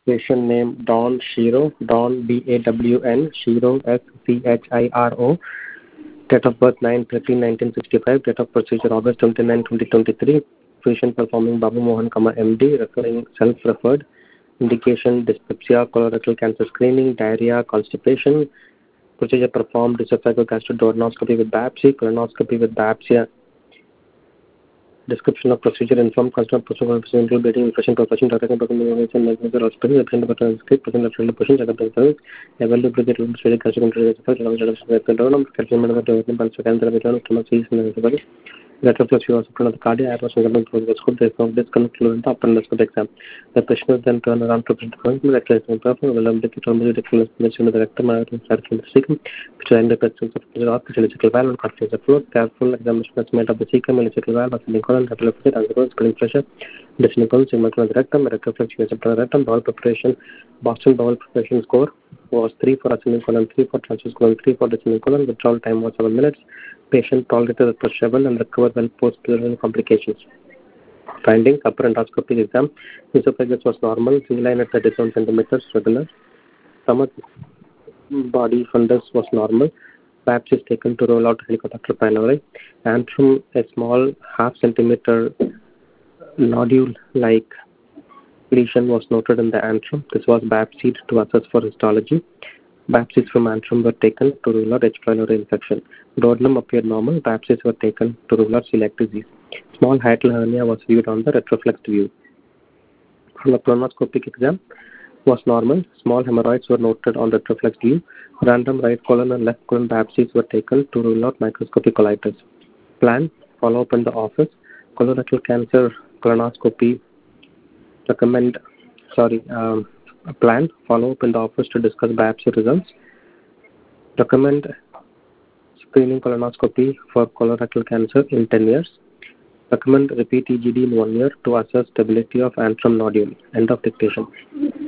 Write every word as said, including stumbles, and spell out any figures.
Patient name Dawn Shiro, Dawn D A W N, Shiro S C H I R O. Date of birth nine thirteen nineteen sixty-five. Date of procedure August twenty-ninth twenty twenty-three. Patient performing Babu Mohan, M D, referring self-referred. Indication dyspepsia, colorectal cancer screening, diarrhea, constipation. Procedure performed esophageal gastroduodenoscopy with biopsy, colonoscopy with biopsy. Description of procedure: informed customer procedure include bleeding, infection, perforation, targeting, perforation, mechanism, hospital, the patient button script, patient lateral position, check up the service, evaluate the procedure, calcium control, calcium management, second therapy, stomach seizure, and the lateral flush was put on the cardiac, was incumbent for the scope, there is no disconnect fluid up and the exam. The patient is then turned around to present the point, the rectal perform, will indicate on the rectal explanation of the rectum, and the cecum, which are in the presence of the electrical valve and confidence of fluid, careful examination made of the cecum, electrical valve, ascending colon, lateral fluid, and the spinning pressure, descending colon, segment of the rectum, rectal fluctuation of the rectum, bowel preparation, Boston bowel preparation score was three for ascending colon, three for transverse colon, three for descending colon, withdrawal time was seven minutes. Patient tolerated the pressure well and recovered well post-pleural complications. Findings: upper endoscopic exam, esophagus was normal, C-line at thirty-seven centimeters, regular. Stomach body fundus was normal. Biopsy is taken to rule out Helicobacter pylori. Antrum, a small half centimeter nodule-like lesion was noted in the antrum. This was biopsied to assess for histology. Biopsies from antrum were taken to rule out H. pylori infection. Duodenum appeared normal. Biopsies were taken to rule out celiac disease. Small hiatal hernia was viewed on the retroflexed view. From the colonoscopic exam was normal. Small hemorrhoids were noted on the retroflexed view. Random right colon and left colon biopsies were taken to rule out microscopic colitis. Plan: follow up in the office. Colorectal cancer colonoscopy. Recommend. Sorry. Um, Plan: follow up in the office to discuss biopsy results. Recommend screening colonoscopy for colorectal cancer in ten years. Recommend repeat E G D in one year to assess stability of antrum nodule. End of dictation.